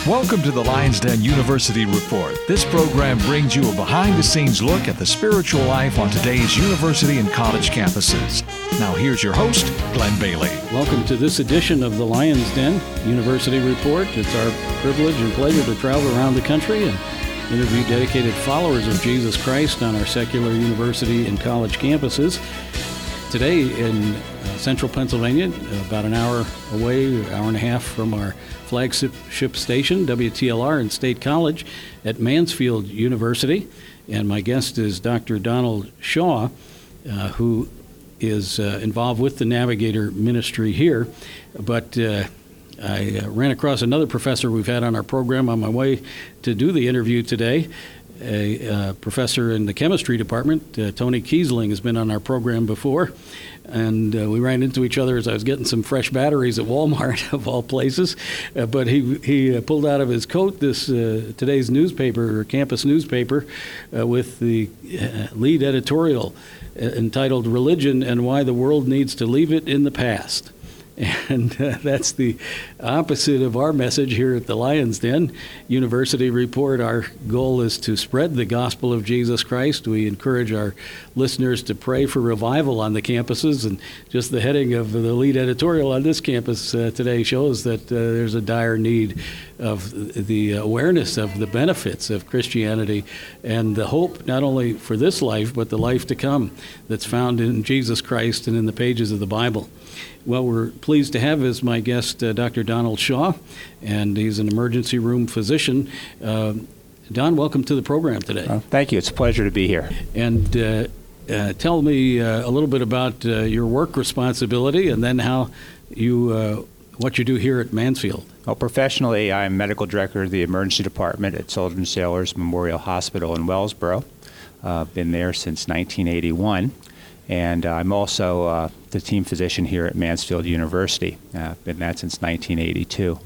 Welcome to the Lions Den University Report. This program brings you a behind-the-scenes look at the spiritual life on today's university and college campuses. Now here's your host, Glenn Bailey. Welcome to this edition of the Lions Den University Report. It's our privilege and pleasure to travel around the country and interview dedicated followers of Jesus Christ on our secular university and college campuses. Today in central Pennsylvania, about an hour away, an hour and a half from our flagship station, WTLR and State College at Mansfield University. And my guest is Dr. Donald Shaw, who is involved with the Navigator Ministry here. But I ran across another professor we've had on our program on my way to do the interview today. A professor in the chemistry department, Tony Kiesling, has been on our program before, and we ran into each other as I was getting some fresh batteries at Walmart, of all places. But he pulled out of his coat this today's newspaper, or campus newspaper, with the lead editorial entitled "Religion and Why the World Needs to Leave It in the Past." And that's the opposite of our message here at the Lions Den University Report. Our goal is to spread the gospel of Jesus Christ. We encourage our listeners to pray for revival on the campuses. And just the heading of the lead editorial on this campus today shows that there's a dire need of the awareness of the benefits of Christianity and the hope not only for this life, but the life to come that's found in Jesus Christ and in the pages of the Bible. Well, we're pleased to have as my guest Dr. Donald Shaw, and he's an emergency room physician. Don, welcome to the program today. Thank you. It's a pleasure to be here. And tell me a little bit about your work responsibility and then how you what you do here at Mansfield. Well, professionally, I'm medical director of the emergency department at Soldier & Sailors Memorial Hospital in Wellsboro. Been there since 1981. And I'm also the team physician here at Mansfield University. Been that since 1982.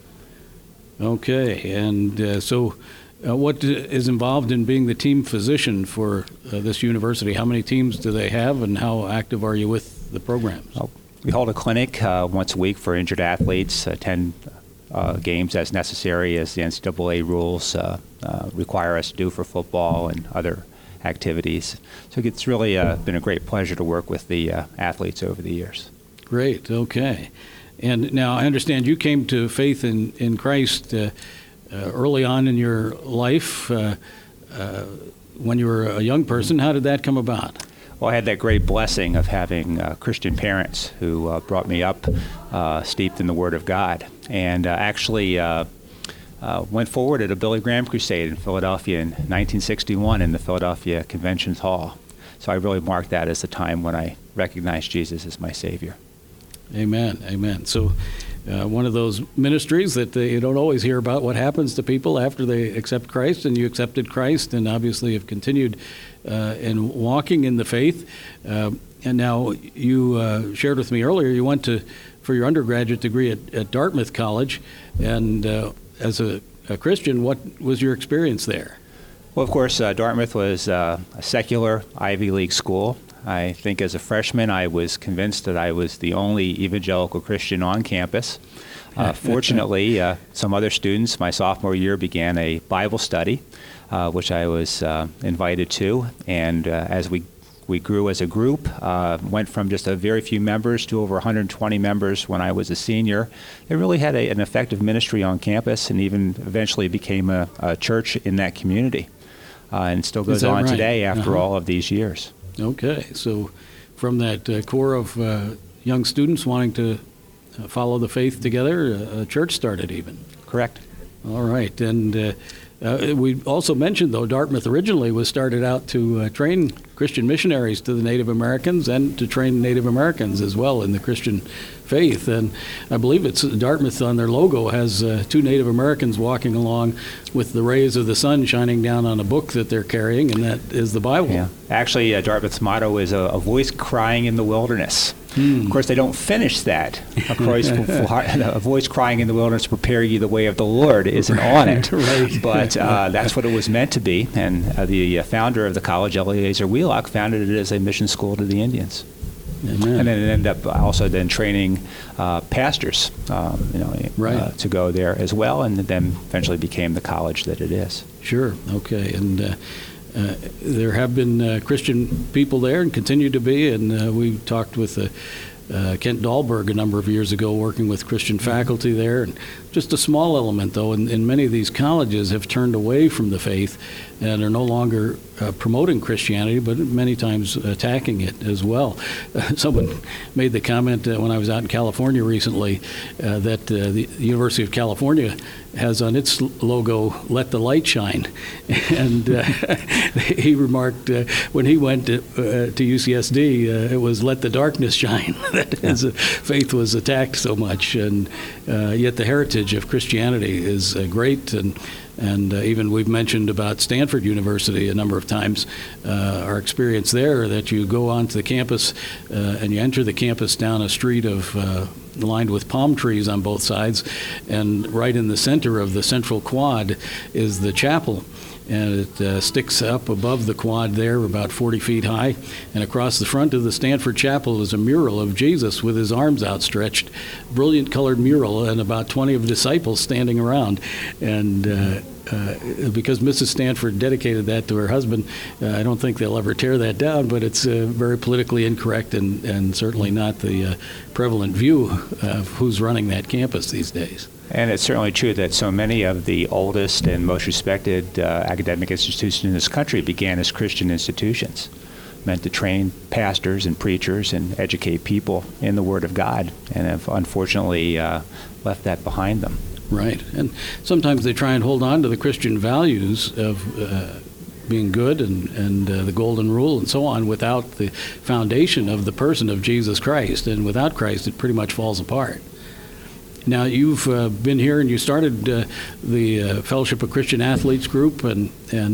Okay, and so what is involved in being the team physician for this university? How many teams do they have, and how active are you with the programs? Well, we hold a clinic once a week for injured athletes, 10 games as necessary as the NCAA rules require us to do for football and other activities. So it's really been a great pleasure to work with the athletes over the years. Great, okay. And now I understand you came to faith in Christ early on in your life when you were a young person. How did that come about? Well, I had that great blessing of having Christian parents who brought me up steeped in the Word of God, and actually went forward at a Billy Graham crusade in Philadelphia in 1961 in the Philadelphia Convention Hall. So I really marked that as the time when I recognized Jesus as my Savior. Amen, amen. So one of those ministries that you don't always hear about, what happens to people after they accept Christ, and you accepted Christ and obviously have continued in walking in the faith. And now you shared with me earlier you went for your undergraduate degree at Dartmouth College, and as a Christian, what was your experience there? Well, of course, Dartmouth was a secular Ivy League school. I think as a freshman, I was convinced that I was the only evangelical Christian on campus. Fortunately, some other students, my sophomore year, began a Bible study, which I was invited to. And as we grew as a group, went from just a very few members to over 120 members when I was a senior. It really had an effective ministry on campus, and even eventually became a church in that community. And still goes on today after all of these years. Okay, so from that core of young students wanting to follow the faith together, a church started even. Correct. All right, and we also mentioned, though, Dartmouth originally was started out to train Christian missionaries to the Native Americans and to train Native Americans as well in the Christian faith. And I believe it's Dartmouth on their logo has two Native Americans walking along with the rays of the sun shining down on a book that they're carrying, and that is the Bible. Yeah. Actually, Dartmouth's motto is a voice crying in the wilderness. Of course, they don't finish that. Of course, a voice crying in the wilderness, prepare ye the way of the Lord, isn't on it. Right. But that's what it was meant to be. And the founder of the college, Eliezer Wheelock, founded it as a mission school to the Indians. Amen. And then it ended up also then training pastors, to go there as well, and then eventually became the college that it is. Sure. Okay. And there have been Christian people there and continue to be, and we talked with Kent Dahlberg a number of years ago, working with Christian faculty there. And just a small element, though, in many of these colleges have turned away from the faith and are no longer promoting Christianity, but many times attacking it as well. Someone made the comment when I was out in California recently that the University of California has on its logo, "Let the light shine." And he remarked when he went to UCSD, it was "Let the darkness shine." That his faith was attacked so much, and yet the heritage of Christianity is great. And even we've mentioned about Stanford University a number of times, our experience there, that you go onto the campus and you enter the campus down a street lined with palm trees on both sides, and right in the center of the central quad is the chapel. And it sticks up above the quad there, about 40 feet high. And across the front of the Stanford Chapel is a mural of Jesus with his arms outstretched, brilliant colored mural, and about 20 of disciples standing around. And because Mrs. Stanford dedicated that to her husband, I don't think they'll ever tear that down, but it's very politically incorrect and certainly not the prevalent view of who's running that campus these days. And it's certainly true that so many of the oldest and most respected academic institutions in this country began as Christian institutions, meant to train pastors and preachers and educate people in the Word of God, and have unfortunately left that behind them. Right. And sometimes they try and hold on to the Christian values of being good and the golden rule and so on without the foundation of the person of Jesus Christ. And without Christ, it pretty much falls apart. Now, you've been here and you started the Fellowship of Christian Athletes group, and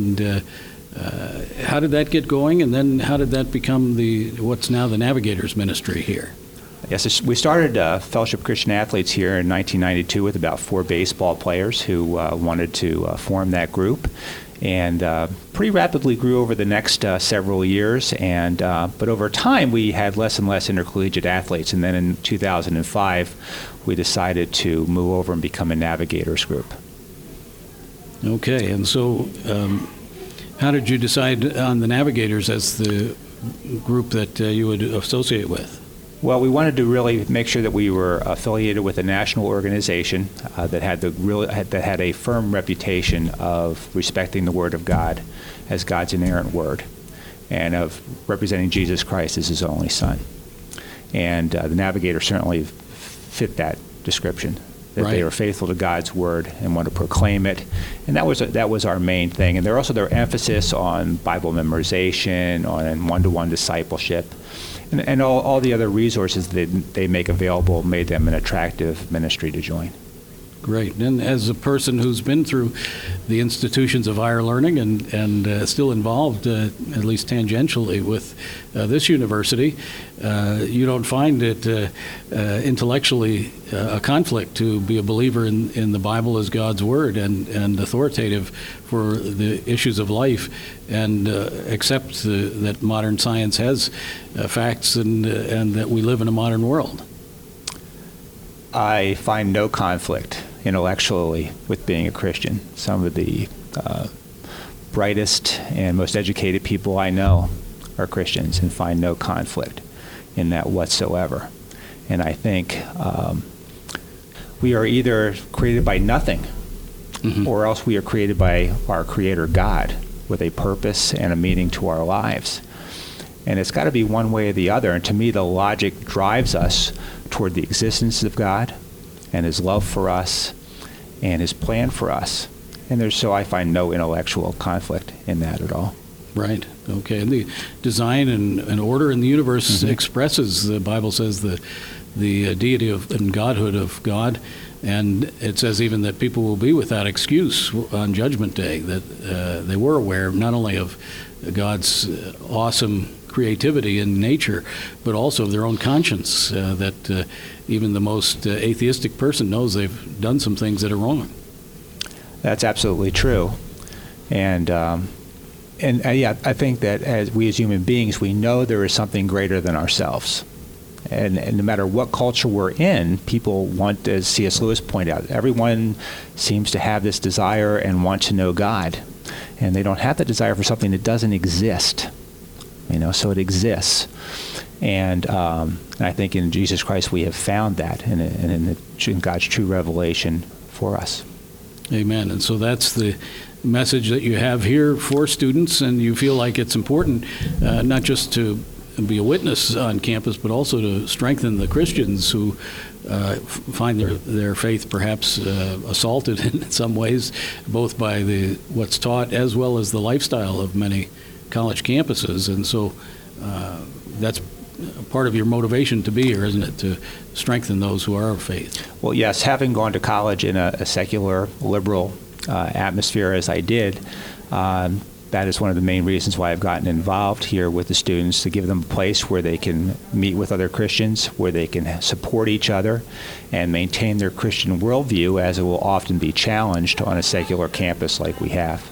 how did that get going, and then how did that become what's now the Navigators Ministry here? Yes, we started Fellowship of Christian Athletes here in 1992 with about 4 baseball players who wanted to form that group, and pretty rapidly grew over the next several years. And but over time, we had less and less intercollegiate athletes, and then in 2005, we decided to move over and become a Navigators group. Okay, and so how did you decide on the Navigators as the group that you would associate with? Well, we wanted to really make sure that we were affiliated with a national organization that had a firm reputation of respecting the Word of God as God's inerrant Word, and of representing Jesus Christ as His only Son. And the Navigators certainly fit that description, that Right. they were faithful to God's Word and want to proclaim it. And that was our main thing. And their emphasis on Bible memorization, on one-to-one discipleship, and all the other resources that they make available made them an attractive ministry to join. Great. And as a person who's been through the institutions of higher learning and still involved, at least tangentially, with this university, you don't find it intellectually a conflict to be a believer in the Bible as God's Word and authoritative for the issues of life, and accept that modern science has facts and that we live in a modern world. I find no conflict intellectually with being a Christian. Some of the brightest and most educated people I know are Christians, and find no conflict in that whatsoever. And I think we are either created by nothing, Mm-hmm. or else we are created by our Creator God with a purpose and a meaning to our lives. And it's got to be one way or the other. And to me, the logic drives us toward the existence of God and His love for us and His plan for us. And so I find no intellectual conflict in that at all. Right. Okay. And the design and order in the universe expresses, the Bible says, the deity and godhood of God. And it says even that people will be without excuse on Judgment Day, that they were aware not only of God's awesome creativity in nature, but also of their own conscience, that even the most atheistic person knows they've done some things that are wrong. That's absolutely true. And yeah, I think that as human beings, we know there is something greater than ourselves. and no matter what culture we're in, people want, as C.S. Lewis pointed out, everyone seems to have this desire and want to know God. And they don't have the desire for something that doesn't exist. So it exists. And I think in Jesus Christ we have found that in God's true revelation for us. Amen. And so that's the message that you have here for students, and you feel like it's important not just to be a witness on campus, but also to strengthen the Christians who find their faith perhaps assaulted in some ways, both by what's taught as well as the lifestyle of many college campuses. And so that's part of your motivation to be here, isn't it, to strengthen those who are of faith? Well, yes, having gone to college in a secular, liberal atmosphere as I did, that is one of the main reasons why I've gotten involved here with the students, to give them a place where they can meet with other Christians, where they can support each other and maintain their Christian worldview, as it will often be challenged on a secular campus like we have.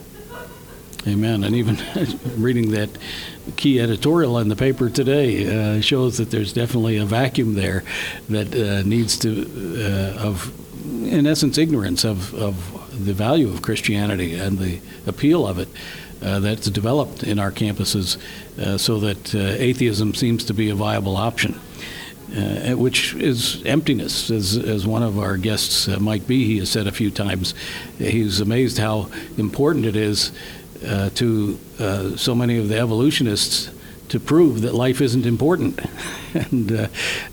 Amen. And even reading that key editorial in the paper today shows that there's definitely a vacuum there that needs to, in essence, ignorance of the value of Christianity and the appeal of it that's developed in our campuses, so that atheism seems to be a viable option, which is emptiness, as one of our guests, Mike B., he has said a few times. He's amazed how important it is to so many of the evolutionists to prove that life isn't important, and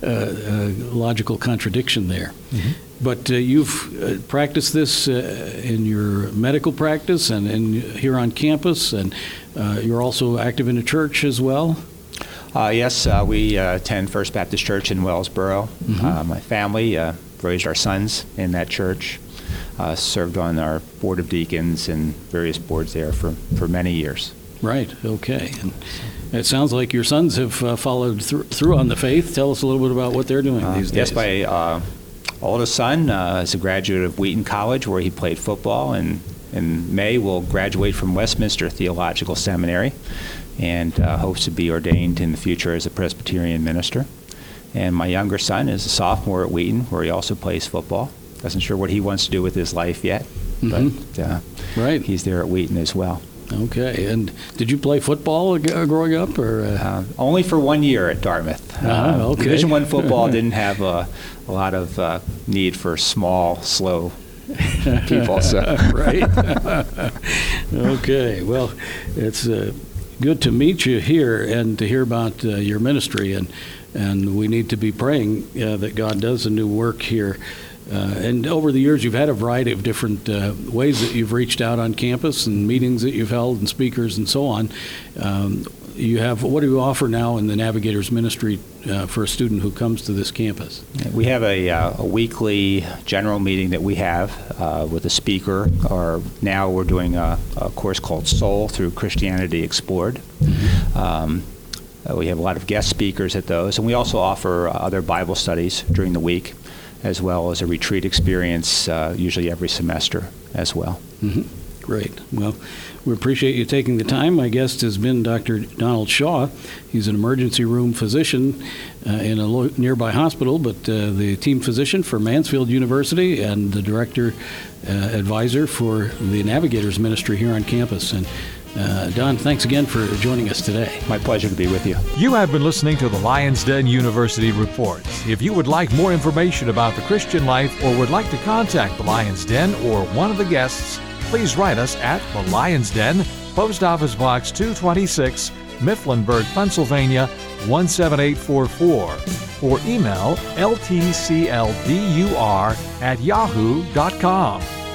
logical contradiction there. Mm-hmm. But you've practiced this in your medical practice and here on campus, and you're also active in a church as well? Yes, we attend First Baptist Church in Wellsboro. Mm-hmm. My family raised our sons in that church, served on our Board of Deacons and various boards there for many years. Right, okay. And it sounds like your sons have followed through on the faith. Tell us a little bit about what they're doing these days. Yes, my oldest son is a graduate of Wheaton College, where he played football, and in May will graduate from Westminster Theological Seminary and hopes to be ordained in the future as a Presbyterian minister. And my younger son is a sophomore at Wheaton, where he also plays football. Doesn't sure what he wants to do with his life yet, but right. He's there at Wheaton as well. Okay. And did you play football growing up, or only for 1 year at Dartmouth? Okay. Division I football didn't have a lot of need for small, slow people. So. Right. Okay. Well, it's good to meet you here and to hear about your ministry, and we need to be praying that God does a new work here. And over the years, you've had a variety of different ways that you've reached out on campus, and meetings that you've held, and speakers, and so on. What do you offer now in the Navigators Ministry for a student who comes to this campus? We have a weekly general meeting that we have with a speaker. Or now we're doing a course called Soul Through Christianity Explored. Mm-hmm. We have a lot of guest speakers at those, and we also offer other Bible studies during the week, as well as a retreat experience, usually every semester as well. Mm-hmm. Great. Well, we appreciate you taking the time. My guest has been Dr. Donald Shaw. He's an emergency room physician in a nearby hospital, but the team physician for Mansfield University and the director advisor for the Navigators Ministry here on campus. And Don, thanks again for joining us today. My pleasure to be with you. You have been listening to the Lions Den University Report. If you would like more information about the Christian life, or would like to contact the Lions Den or one of the guests, please write us at the Lions Den, Post Office Box 226, Mifflinburg, Pennsylvania 17844, or email ltcldur@yahoo.com.